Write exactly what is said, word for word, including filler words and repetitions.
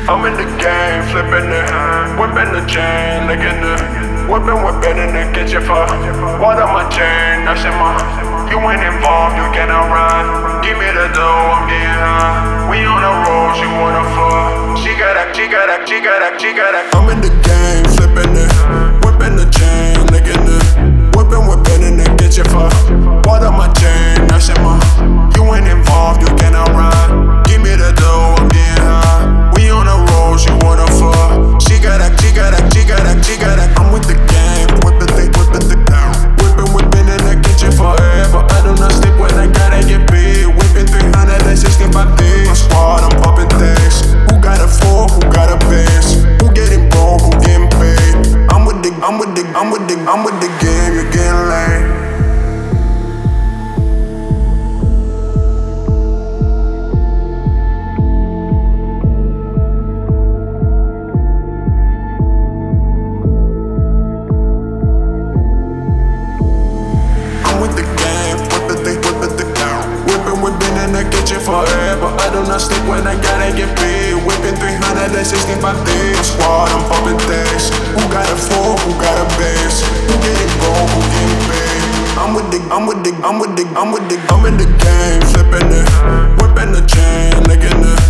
I'm in the game, flipping it, whipping the chain, licking it, whipping, whipping in the kitchen for water my chain, that's in my. You ain't involved, you cannot ride. Give me the dough, I'm getting high. We on the road, she wanna fuck. She got a, she got a, she got a, she got a. I'm in the game, flipping it, whipping the chain, licking it, whipping, whipping in the kitchen for water my chain, that's in my. You ain't involved, you cannot ride. Give me the dough, I'm getting high. We on the road, she wanna fuck. She got a, she got a, she got a, she got a. I'm with the game, whipping the, whipping the down, whipping, whipping in the kitchen forever. I do not sleep when I gotta get paid. Whipping three hundred sixty-five days. My squad, I'm popping things. Who got a four? Who got a base? Who getting broke? Who getting paid? I'm with the, I'm with the, I'm with the, I'm with the game. You're getting late. Forever, I do not sleep when I gotta get paid. Whipping three hundred sixty-five days. My squad, I'm pumping things. Who got a four? Who got a base? Who getting broke? Who getting paid? I'm with the, I'm with the, I'm with the, I'm with the, I'm in the game, flipping it, whipping the chain, licking it,